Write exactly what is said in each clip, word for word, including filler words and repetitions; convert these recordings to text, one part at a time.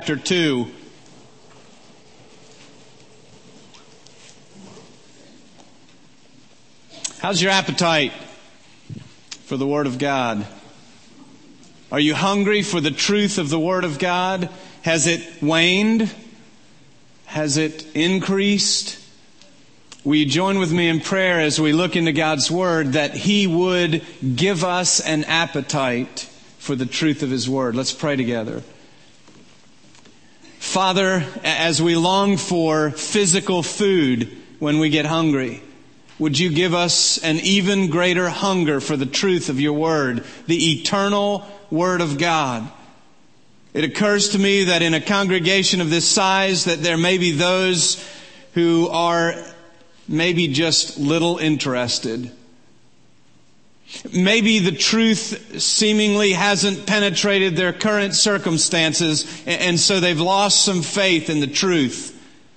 chapter two. How's your appetite for the Word of God? Are you hungry for the truth of the Word of God? Has it waned? Has it increased? Will you join with me in prayer as we look into God's Word that He would give us an appetite for the truth of His Word? Let's pray together. Father, as we long for physical food when we get hungry, would you give us an even greater hunger for the truth of your Word, the eternal Word of God? It occurs to me that in a congregation of this size that there may be those who are maybe just little interested. Maybe the truth seemingly hasn't penetrated their current circumstances, and so they've lost some faith in the truth.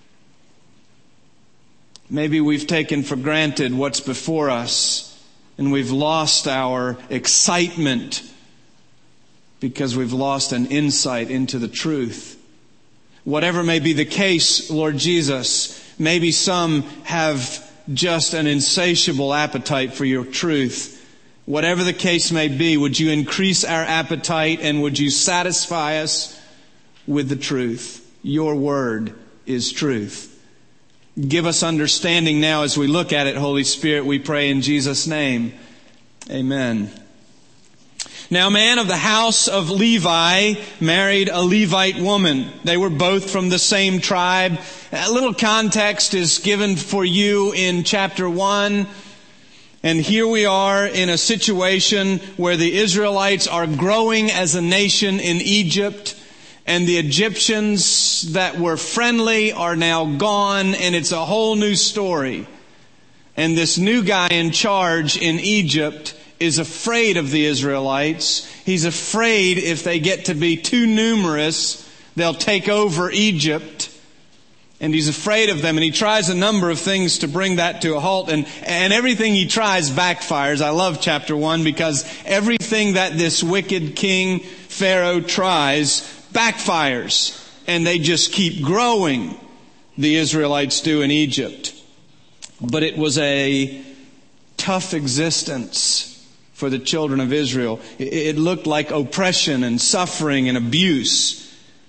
Maybe we've taken for granted what's before us, and we've lost our excitement because we've lost an insight into the truth. Whatever may be the case, Lord Jesus, maybe some have just an insatiable appetite for your truth. Whatever the case may be, would you increase our appetite and would you satisfy us with the truth? Your Word is truth. Give us understanding now as we look at it, Holy Spirit, we pray in Jesus' name. Amen. Now, a man of the house of Levi married a Levite woman. They were both from the same tribe. A little context is given for you in chapter one. And here we are in a situation where the Israelites are growing as a nation in Egypt. And the Egyptians that were friendly are now gone, and it's a whole new story. And this new guy in charge in Egypt is afraid of the Israelites. He's afraid if they get to be too numerous, they'll take over Egypt. And he's afraid of them, and he tries a number of things to bring that to a halt. And, and everything he tries backfires. I love chapter one because everything that this wicked king, Pharaoh, tries backfires. And they just keep growing, the Israelites do in Egypt. But it was a tough existence for the children of Israel. It looked like oppression and suffering and abuse.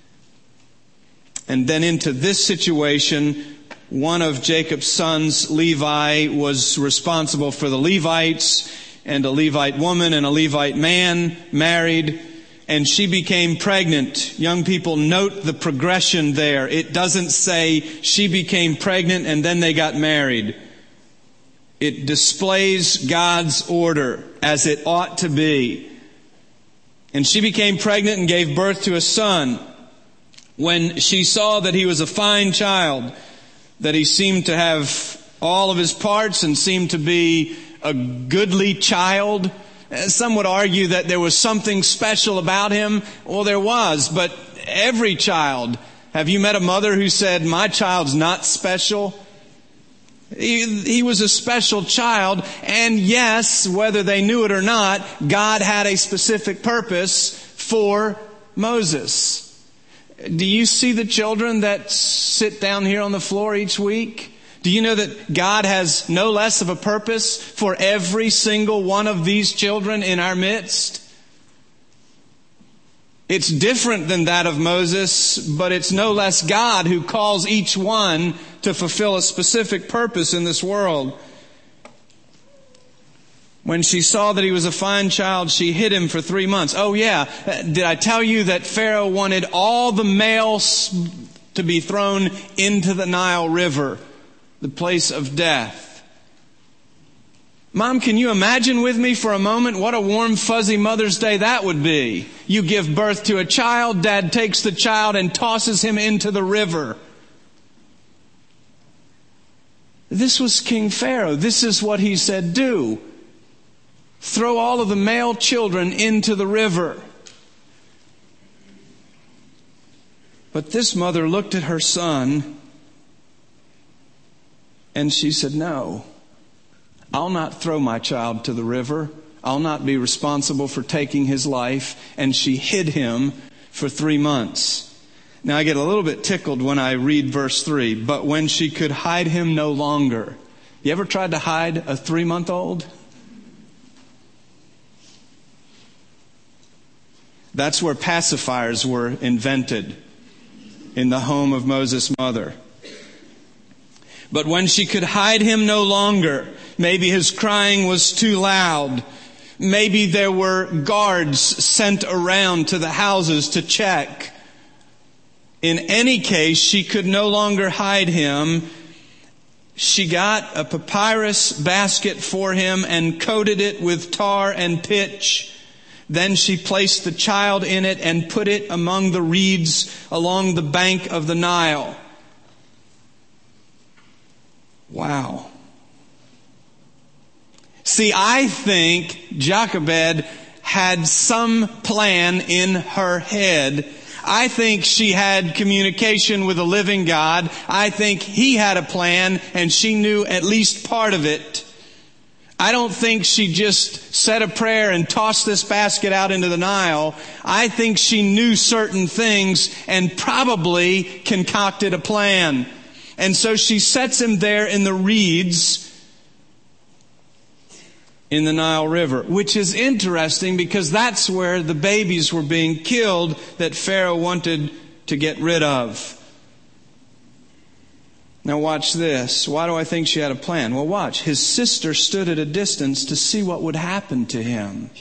And then into this situation, one of Jacob's sons, Levi, was responsible for the Levites, and a Levite woman and a Levite man married, and she became pregnant. Young people, note the progression there. It doesn't say she became pregnant and then they got married. It displays God's order as it ought to be. And she became pregnant and gave birth to a son. When she saw that he was a fine child, that he seemed to have all of his parts and seemed to be a goodly child, some would argue that there was something special about him. Well, there was, but every child. Have you met a mother who said, my child's not special? He, he was a special child, and yes, whether they knew it or not, God had a specific purpose for Moses. Do you see the children that sit down here on the floor each week? Do you know that God has no less of a purpose for every single one of these children in our midst? It's different than that of Moses, but it's no less God who calls each one to fulfill a specific purpose in this world. When she saw that he was a fine child, she hid him for three months. Oh yeah, did I tell you that Pharaoh wanted all the males to be thrown into the Nile River, the place of death? Mom, can you imagine with me for a moment what a warm, fuzzy Mother's Day that would be? You give birth to a child, Dad takes the child and tosses him into the river. This was King Pharaoh. This is what he said, do. Throw all of the male children into the river. But this mother looked at her son and she said, no, I'll not throw my child to the river. I'll not be responsible for taking his life. And she hid him for three months. Now I get a little bit tickled when I read verse three. But when she could hide him no longer. You ever tried to hide a three-month-old? That's where pacifiers were invented, in the home of Moses' mother. But when she could hide him no longer, maybe his crying was too loud. Maybe there were guards sent around to the houses to check. In any case, she could no longer hide him. She got a papyrus basket for him and coated it with tar and pitch. Then she placed the child in it and put it among the reeds along the bank of the Nile. Wow. See, I think Jochebed had some plan in her head. I think she had communication with a living God. I think he had a plan and she knew at least part of it. I don't think she just said a prayer and tossed this basket out into the Nile. I think she knew certain things and probably concocted a plan. And so she sets him there in the reeds in the Nile River, which is interesting because that's where the babies were being killed that Pharaoh wanted to get rid of. Now watch this. Why do I think she had a plan? Well, watch. His sister stood at a distance to see what would happen to him.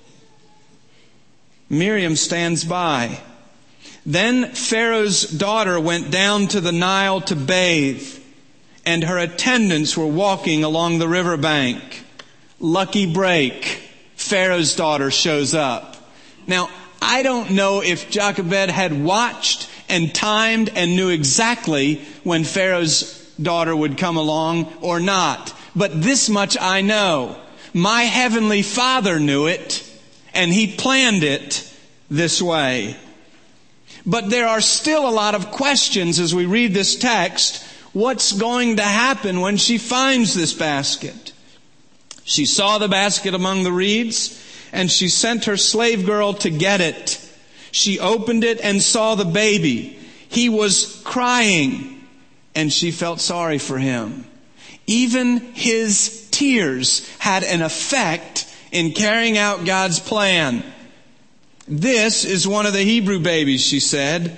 Miriam stands by. Then Pharaoh's daughter went down to the Nile to bathe, and her attendants were walking along the riverbank. Lucky break. Pharaoh's daughter shows up. Now, I don't know if Jochebed had watched and timed and knew exactly when Pharaoh's daughter would come along or not. But this much I know. My heavenly Father knew it, and he planned it this way. But there are still a lot of questions as we read this text. What's going to happen when she finds this basket? She saw the basket among the reeds, and she sent her slave girl to get it. She opened it and saw the baby. He was crying, and she felt sorry for him. Even his tears had an effect in carrying out God's plan. This is one of the Hebrew babies, she said.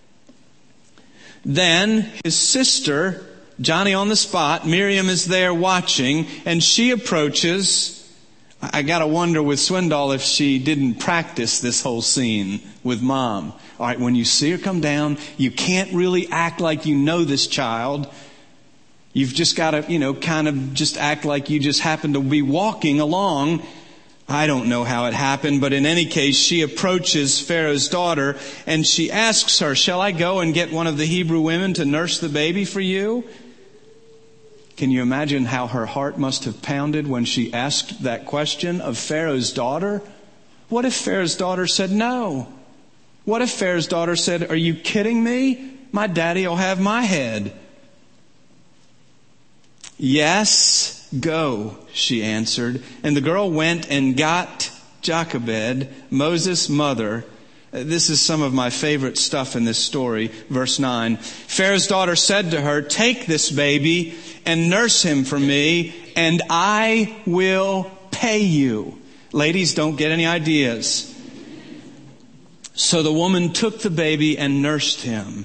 Then his sister, Johnny on the spot, Miriam is there watching, and she approaches. I gotta wonder with Swindoll if she didn't practice this whole scene with Mom. All right, when you see her come down, you can't really act like you know this child. You've just gotta, you know, kind of just act like you just happen to be walking along. I don't know how it happened, but in any case, she approaches Pharaoh's daughter and she asks her, "Shall I go and get one of the Hebrew women to nurse the baby for you?" Can you imagine how her heart must have pounded when she asked that question of Pharaoh's daughter? What if Pharaoh's daughter said no? What if Pharaoh's daughter said, "Are you kidding me? My daddy will have my head." "Yes, go," she answered. And the girl went and got Jochebed, Moses' mother. This is some of my favorite stuff in this story. Verse nine. Pharaoh's daughter said to her, "Take this baby and nurse him for me, and I will pay you." Ladies, don't get any ideas. So the woman took the baby and nursed him.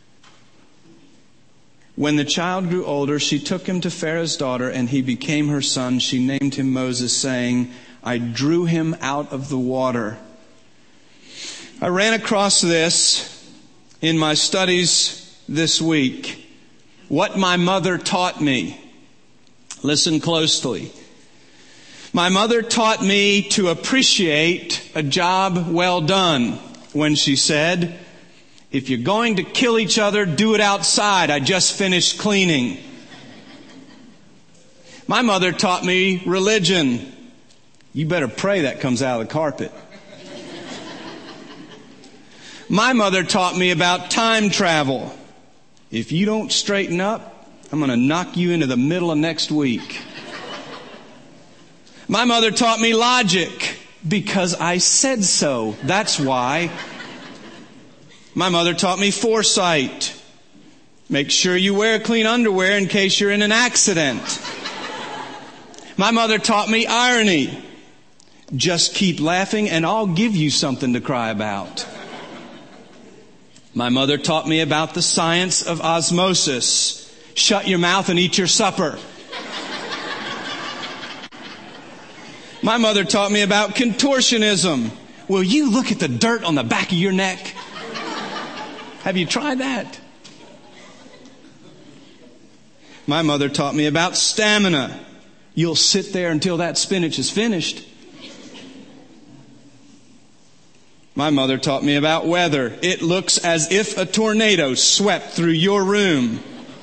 When the child grew older, she took him to Pharaoh's daughter, and he became her son. She named him Moses, saying, "I drew him out of the water." I ran across this in my studies this week. What my mother taught me. Listen closely. My mother taught me to appreciate a job well done when she said, "If you're going to kill each other, do it outside. I just finished cleaning." My mother taught me religion. You better pray that comes out of the carpet. My mother taught me about time travel. If you don't straighten up, I'm going to knock you into the middle of next week. My mother taught me logic because I said so. That's why. My mother taught me foresight. Make sure you wear clean underwear in case you're in an accident. My mother taught me irony. Just keep laughing and I'll give you something to cry about. My mother taught me about the science of osmosis. Shut your mouth and eat your supper. My mother taught me about contortionism. Will you look at the dirt on the back of your neck? Have you tried that? My mother taught me about stamina. You'll sit there until that spinach is finished. My mother taught me about weather. It looks as if a tornado swept through your room.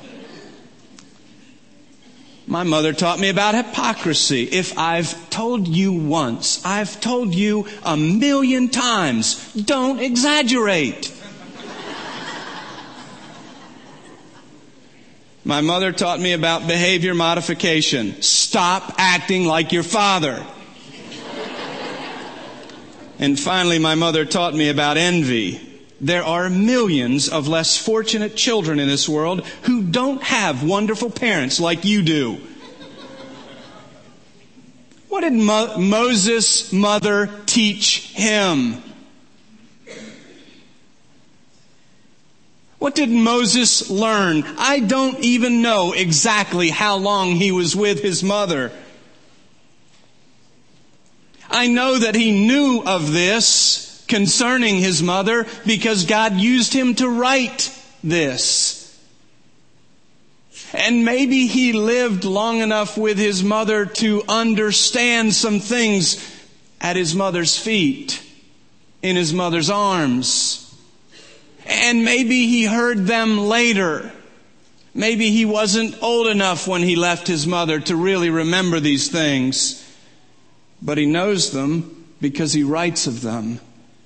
My mother taught me about hypocrisy. If I've told you once, I've told you a million times. Don't exaggerate. My mother taught me about behavior modification. Stop acting like your father. And finally, my mother taught me about envy. There are millions of less fortunate children in this world who don't have wonderful parents like you do. What did Mo- Moses' mother teach him? What did Moses learn? I don't even know exactly how long he was with his mother. I know that he knew of this concerning his mother because God used him to write this. And maybe he lived long enough with his mother to understand some things at his mother's feet, in his mother's arms. And maybe he heard them later. Maybe he wasn't old enough when he left his mother to really remember these things. But he knows them because he writes of them.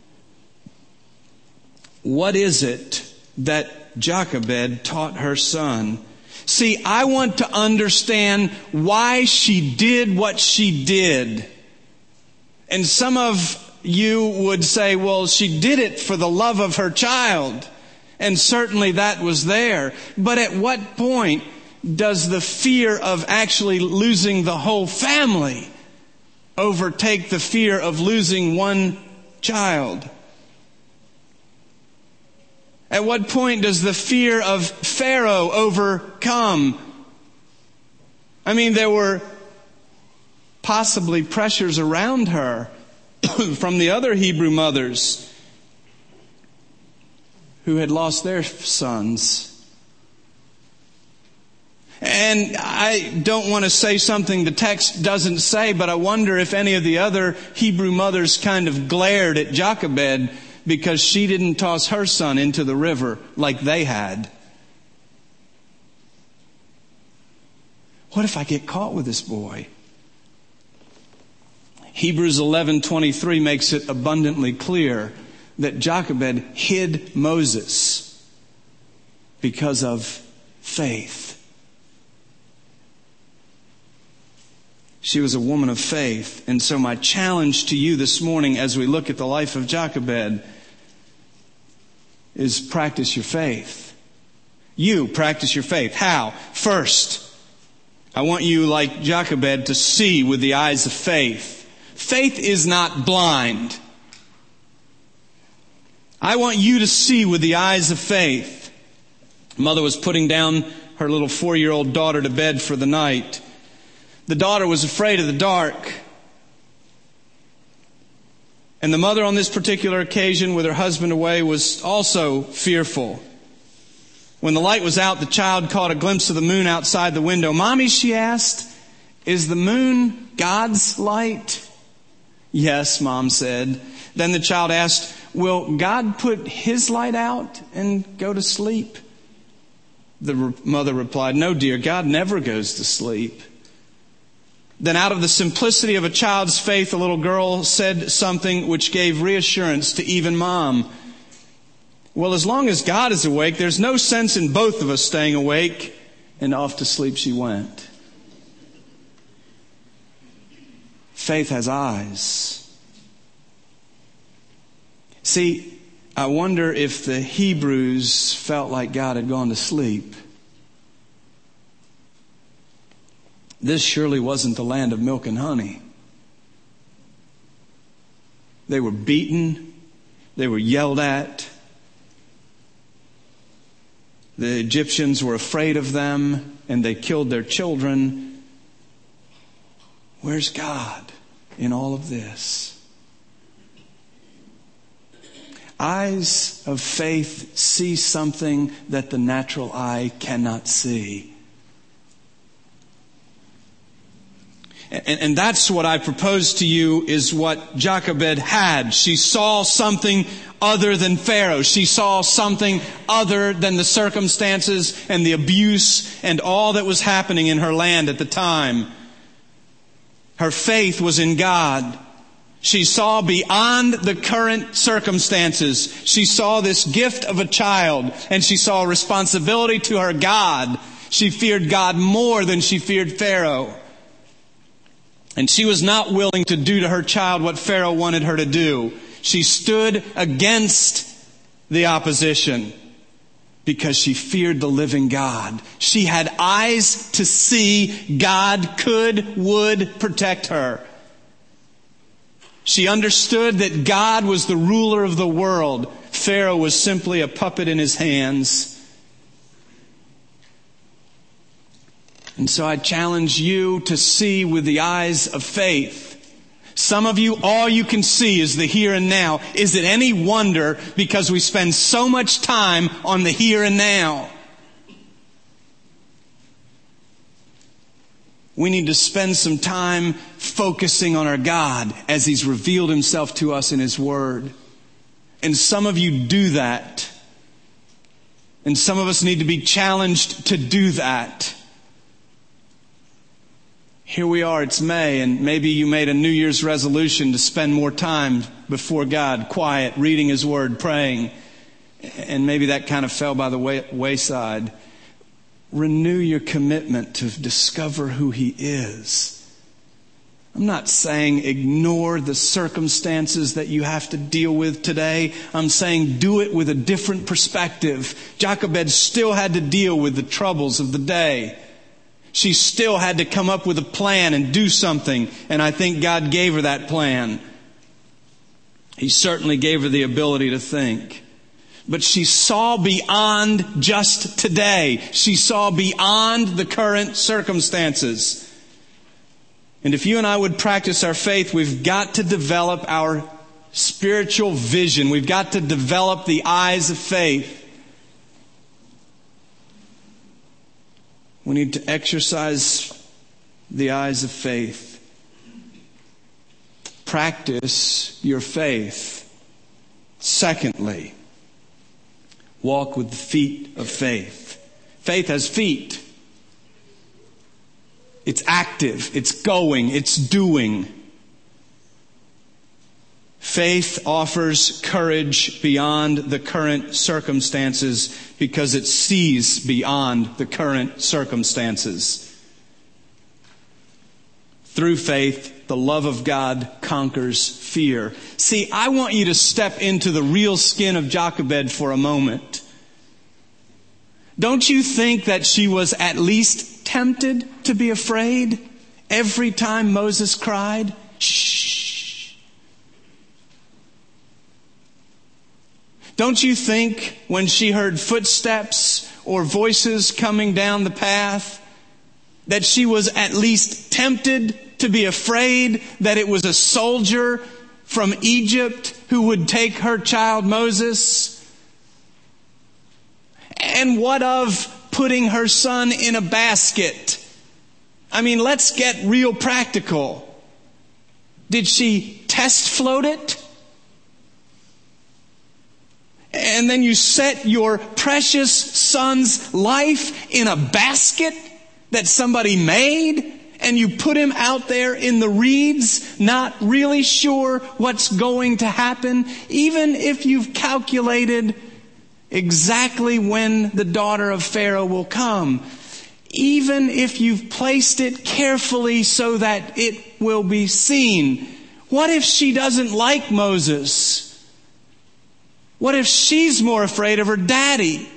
What is it that Jochebed taught her son? See, I want to understand why she did what she did. And some of you would say, well, she did it for the love of her child. And certainly that was there. But at what point does the fear of actually losing the whole family overtake the fear of losing one child? At what point does the fear of Pharaoh overcome? I mean, there were possibly pressures around her from the other Hebrew mothers who had lost their sons. And I don't want to say something the text doesn't say, but I wonder if any of the other Hebrew mothers kind of glared at Jochebed because she didn't toss her son into the river like they had. What if I get caught with this boy? Hebrews eleven twenty-three makes it abundantly clear that Jochebed hid Moses because of faith. She was a woman of faith. And so my challenge to you this morning as we look at the life of Jochebed is practice your faith. You practice your faith. How? First, I want you, like Jochebed, to see with the eyes of faith. Faith is not blind. I want you to see with the eyes of faith. Mother was putting down her little four-year-old daughter to bed for the night. The daughter was afraid of the dark. And the mother on this particular occasion, with her husband away, was also fearful. When the light was out, the child caught a glimpse of the moon outside the window. "Mommy," she asked, "is the moon God's light?" "Yes," Mom said. Then the child asked, "Will God put His light out and go to sleep?" The re- mother replied, "No, dear, God never goes to sleep." Then out of the simplicity of a child's faith, a little girl said something which gave reassurance to even Mom. "Well, as long as God is awake, there's no sense in both of us staying awake." And off to sleep she went. Faith has eyes. See, I wonder if the Hebrews felt like God had gone to sleep. This surely wasn't the land of milk and honey. They were beaten. They were yelled at. The Egyptians were afraid of them, and they killed their children. Where's God in all of this? Eyes of faith see something that the natural eye cannot see. And, and that's what I propose to you is what Jochebed had. She saw something other than Pharaoh. She saw something other than the circumstances and the abuse and all that was happening in her land at the time. Her faith was in God. She saw beyond the current circumstances. She saw this gift of a child, and she saw a responsibility to her God. She feared God more than she feared Pharaoh. And she was not willing to do to her child what Pharaoh wanted her to do. She stood against the opposition because she feared the living God. She had eyes to see God could, would protect her. She understood that God was the ruler of the world. Pharaoh was simply a puppet in his hands. And so I challenge you to see with the eyes of faith. Some of you, all you can see is the here and now. Is it any wonder because we spend so much time on the here and now? We need to spend some time focusing on our God as He's revealed Himself to us in His Word. And some of you do that. And some of us need to be challenged to do that. Here we are, it's May, and maybe you made a New Year's resolution to spend more time before God, quiet, reading His Word, praying. And maybe that kind of fell by the way, wayside. Renew your commitment to discover who He is. I'm not saying ignore the circumstances that you have to deal with today. I'm saying do it with a different perspective. Jochebed still had to deal with the troubles of the day. She still had to come up with a plan and do something. And I think God gave her that plan. He certainly gave her the ability to think. But she saw beyond just today. She saw beyond the current circumstances. And if you and I would practice our faith, we've got to develop our spiritual vision. We've got to develop the eyes of faith. We need to exercise the eyes of faith. Practice your faith. Secondly, walk with the feet of faith. Faith has feet. It's active. It's going. It's doing. Faith offers courage beyond the current circumstances because it sees beyond the current circumstances. Through faith, the love of God conquers fear. See, I want you to step into the real skin of Jochebed for a moment. Don't you think that she was at least tempted to be afraid every time Moses cried? Shh. Don't you think when she heard footsteps or voices coming down the path that she was at least tempted to be afraid that it was a soldier from Egypt who would take her child Moses? And what of putting her son in a basket? I mean, let's get real practical. Did she test float it? And then you set your precious son's life in a basket that somebody made, and you put him out there in the reeds, not really sure what's going to happen, even if you've calculated exactly when the daughter of Pharaoh will come, even if you've placed it carefully so that it will be seen. What if she doesn't like Moses? What if she's more afraid of her daddy?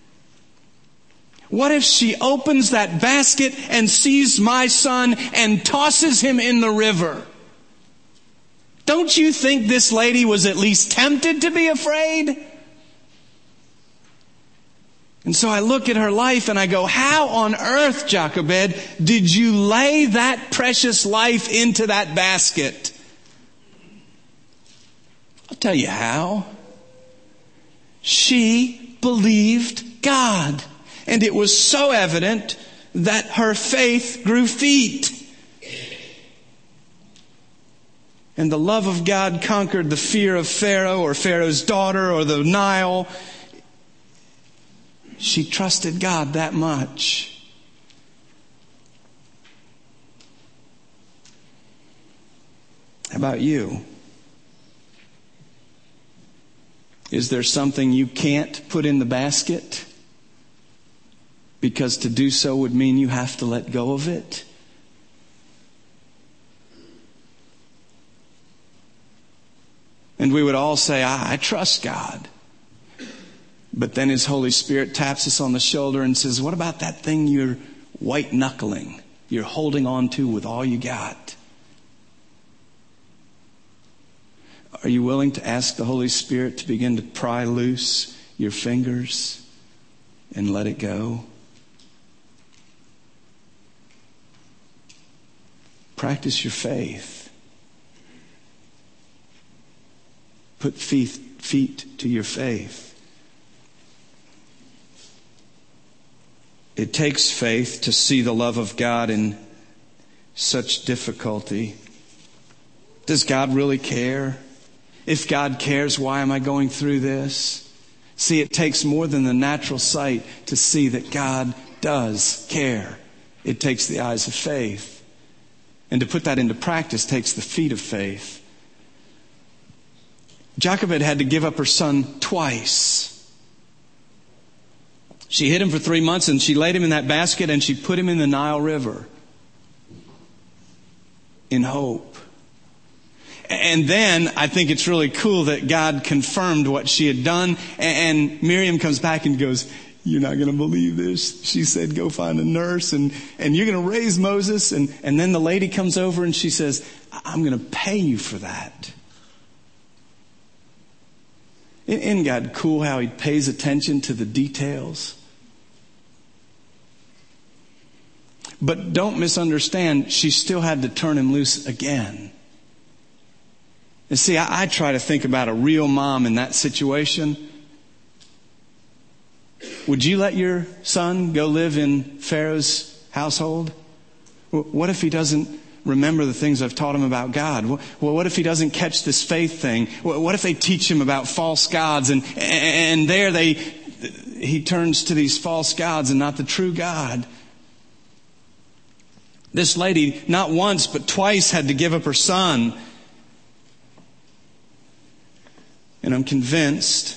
What if she opens that basket and sees my son and tosses him in the river? Don't you think this lady was at least tempted to be afraid? And so I look at her life and I go, how on earth, Jochebed, did you lay that precious life into that basket? I'll tell you how. She believed God. And it was so evident that her faith grew feet. And the love of God conquered the fear of Pharaoh or Pharaoh's daughter or the Nile. She trusted God that much. How about you? Is there something you can't put in the basket? Because to do so would mean you have to let go of it? And we would all say, I, I trust God. But then His Holy Spirit taps us on the shoulder and says, what about that thing you're white knuckling? You're holding on to with all you got? Are you willing to ask the Holy Spirit to begin to pry loose your fingers and let it go? Practice your faith. Put feet, feet to your faith. It takes faith to see the love of God in such difficulty. Does God really care? If God cares, why am I going through this? See, it takes more than the natural sight to see that God does care. It takes the eyes of faith. And to put that into practice takes the feet of faith. Jochebed had to give up her son twice. She hid him for three months and she laid him in that basket and she put him in the Nile River in hope. And then I think it's really cool that God confirmed what she had done. And Miriam comes back and goes, you're not going to believe this. She said, go find a nurse and, and you're going to raise Moses. And, and then the lady comes over and she says, I'm going to pay you for that. Isn't God cool how He pays attention to the details? But don't misunderstand, she still had to turn him loose again. And see, I, I try to think about a real mom in that situation. Would you let your son go live in Pharaoh's household? What if he doesn't remember the things I've taught him about God? Well, what if he doesn't catch this faith thing? What if they teach him about false gods and, and there they, he turns to these false gods and not the true God? This lady, not once, but twice had to give up her son. And I'm convinced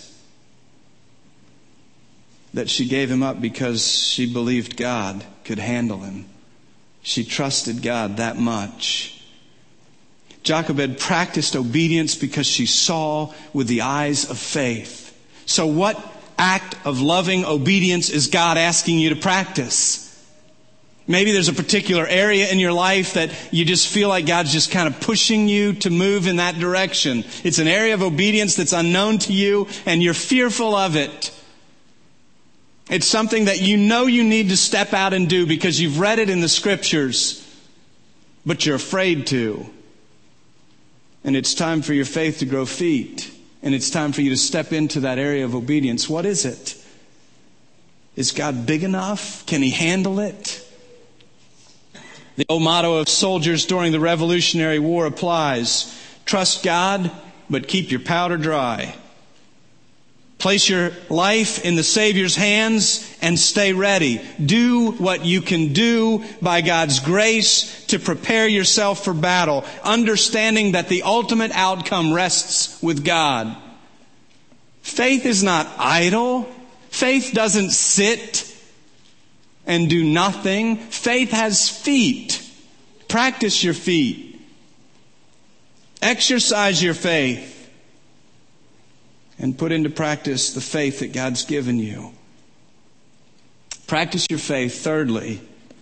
that she gave him up because she believed God could handle him. She trusted God that much. Jochebed practiced obedience because she saw with the eyes of faith. So what act of loving obedience is God asking you to practice? Maybe there's a particular area in your life that you just feel like God's just kind of pushing you to move in that direction. It's an area of obedience that's unknown to you and you're fearful of it. It's something that you know you need to step out and do because you've read it in the scriptures, but you're afraid to. And it's time for your faith to grow feet. And it's time for you to step into that area of obedience. What is it? Is God big enough? Can He handle it? The old motto of soldiers during the Revolutionary War applies. Trust God, but keep your powder dry. Place your life in the Savior's hands and stay ready. Do what you can do by God's grace to prepare yourself for battle, understanding that the ultimate outcome rests with God. Faith is not idle. Faith doesn't sit and do nothing. Faith has feet. Practice your feet. Exercise your faith. and put into practice the faith that God's given you. Practice your faith. Thirdly,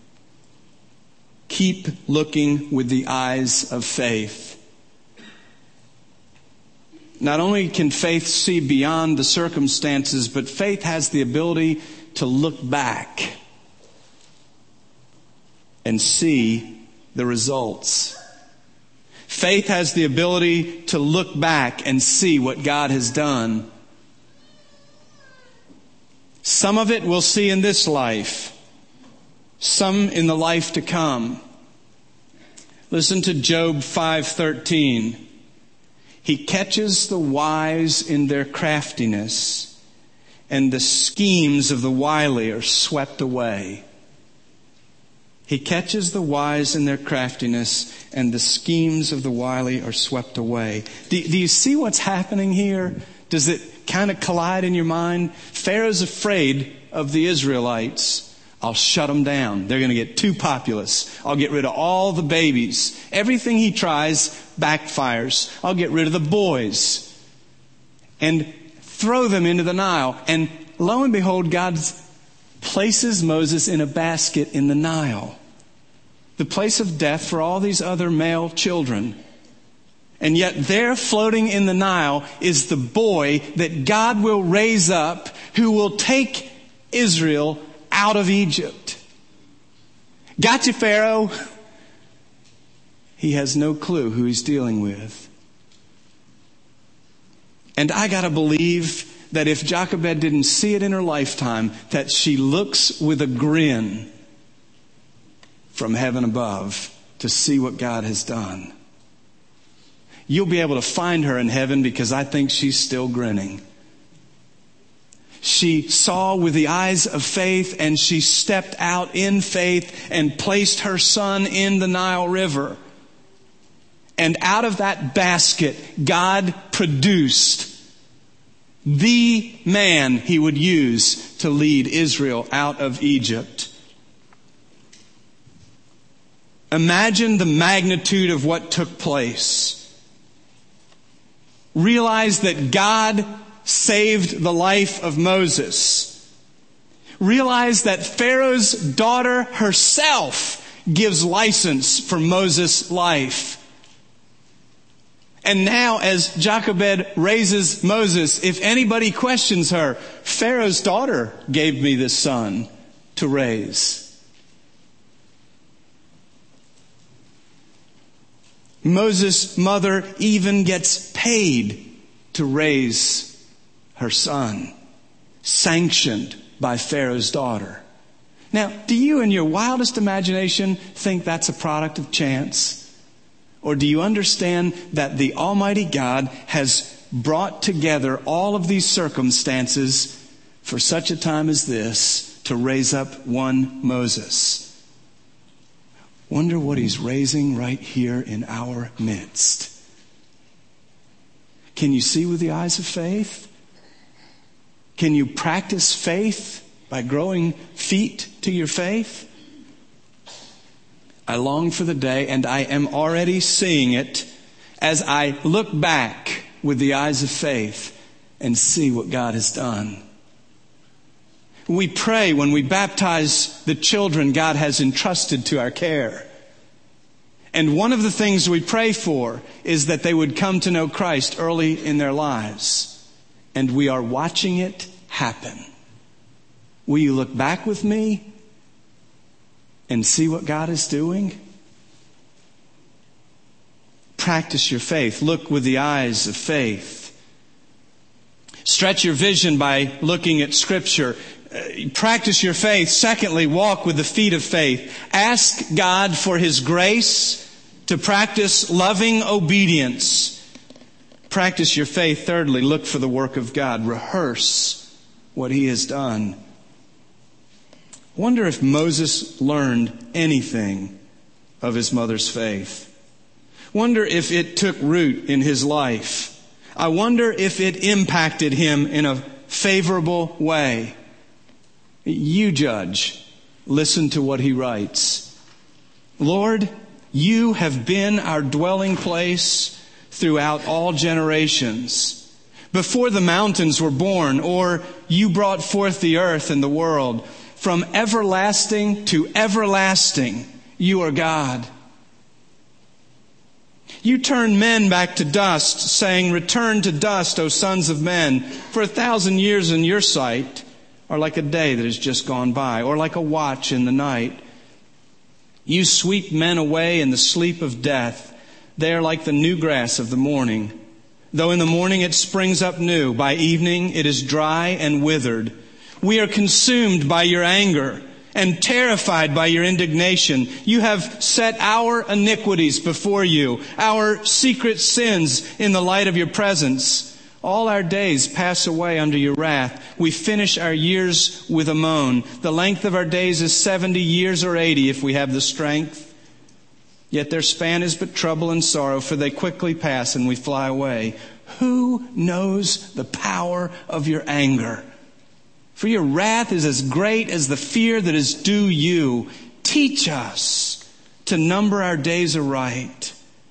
keep looking with the eyes of faith. Not only can faith see beyond the circumstances, but faith has the ability to look back and see the results. Faith has the ability to look back and see what God has done. Some of it we'll see in this life, some in the life to come. Listen to Job five thirteen. He catches the wise in their craftiness, and the schemes of the wily are swept away. He catches the wise in their craftiness, and the schemes of the wily are swept away. Do, do you see what's happening here? Does it kind of collide in your mind? Pharaoh's afraid of the Israelites. I'll shut them down. They're going to get too populous. I'll get rid of all the babies. Everything he tries backfires. I'll get rid of the boys and throw them into the Nile. And lo and behold, God places Moses in a basket in the Nile, the place of death for all these other male children. And yet there, floating in the Nile, is the boy that God will raise up, who will take Israel out of Egypt. Got you, Pharaoh? He has no clue who he's dealing with. And I gotta believe that if Jochebed didn't see it in her lifetime, that she looks with a grin from heaven above to see what God has done. You'll be able to find her in heaven, because I think she's still grinning. She saw with the eyes of faith, and she stepped out in faith and placed her son in the Nile River. And out of that basket, God produced the man he would use to lead Israel out of Egypt. Imagine the magnitude of what took place. Realize that God saved the life of Moses. Realize that Pharaoh's daughter herself gives license for Moses' life. And now, as Jochebed raises Moses, if anybody questions her, Pharaoh's daughter gave me this son to raise. Moses' mother even gets paid to raise her son, sanctioned by Pharaoh's daughter. Now, do you in your wildest imagination think that's a product of chance? Or do you understand that the Almighty God has brought together all of these circumstances for such a time as this to raise up one Moses? Wonder what he's raising right here in our midst. Can you see with the eyes of faith? Can you practice faith by growing feet to your faith? I long for the day, and I am already seeing it, as I look back with the eyes of faith and see what God has done. We pray when we baptize the children God has entrusted to our care. And one of the things we pray for is that they would come to know Christ early in their lives. And we are watching it happen. Will you look back with me and see what God is doing? Practice your faith. Look with the eyes of faith. Stretch your vision by looking at Scripture. Practice your faith. Secondly, walk with the feet of faith. Ask God for His grace to practice loving obedience. Practice your faith. Thirdly, look for the work of God. Rehearse what He has done. Wonder if Moses learned anything of his mother's faith. Wonder if it took root in his life. I wonder if it impacted him in a favorable way. You judge. Listen to what he writes. Lord, you have been our dwelling place throughout all generations. before the mountains were born, or you brought forth the earth and the world. From everlasting to everlasting, you are God. You turn men back to dust, saying, return to dust, O sons of men, for a thousand years in your sight are like a day that has just gone by, or like a watch in the night. You sweep men away in the sleep of death. They are like the new grass of the morning. Though in the morning it springs up new, by evening it is dry and withered. We are consumed by your anger and terrified by your indignation. You have set our iniquities before you, our secret sins in the light of your presence. All our days pass away under your wrath. We finish our years with a moan. The length of our days is seventy years or eighty if we have the strength. Yet their span is but trouble and sorrow, for they quickly pass and we fly away. Who knows the power of your anger? For your wrath is as great as the fear that is due you. Teach us to number our days aright,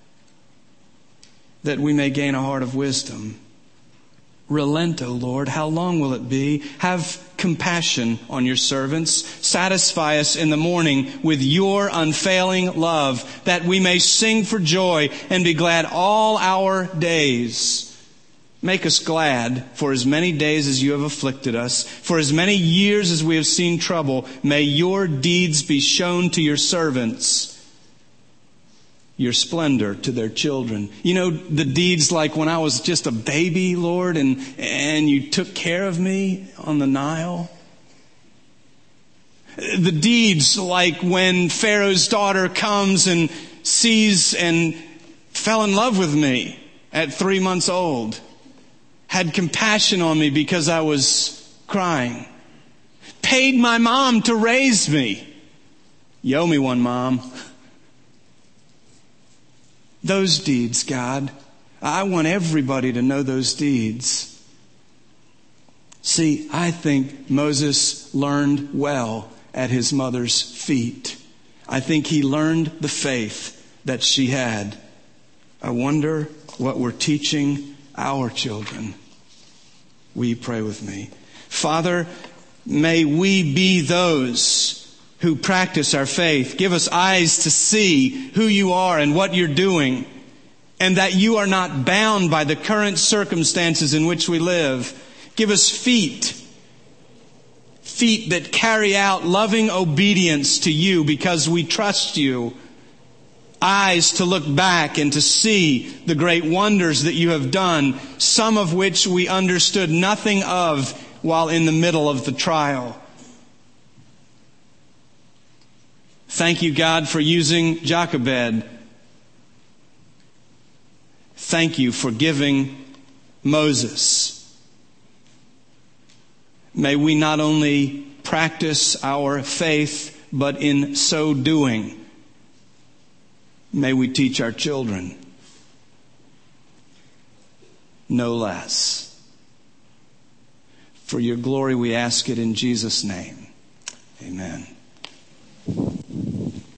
that we may gain a heart of wisdom. Relent, O Lord, how long will it be? Have compassion on your servants. Satisfy us in the morning with your unfailing love, that we may sing for joy and be glad all our days. Make us glad for as many days as you have afflicted us. For as many years as we have seen trouble, may your deeds be shown to your servants, your splendor to their children. You know, the deeds like when I was just a baby, Lord, and, and you took care of me on the Nile. The deeds like when Pharaoh's daughter comes and sees and fell in love with me at three months old. Had compassion on me because I was crying. Paid my mom to raise me. You owe me one, Mom. Those deeds, God. I want everybody to know those deeds. See, I think Moses learned well at his mother's feet. I think he learned the faith that she had. I wonder what we're teaching our children. Will you pray with me? Father, may we be those who practice our faith. Give us eyes to see who you are and what you're doing, and that you are not bound by the current circumstances in which we live. Give us feet, feet that carry out loving obedience to you because we trust you. Eyes to look back and to see the great wonders that you have done, some of which we understood nothing of while in the middle of the trial. Thank you, God, for using Jochebed. Thank you for giving Moses. May we not only practice our faith, but in so doing, may we teach our children no less. For your glory we ask it in Jesus' name. Amen.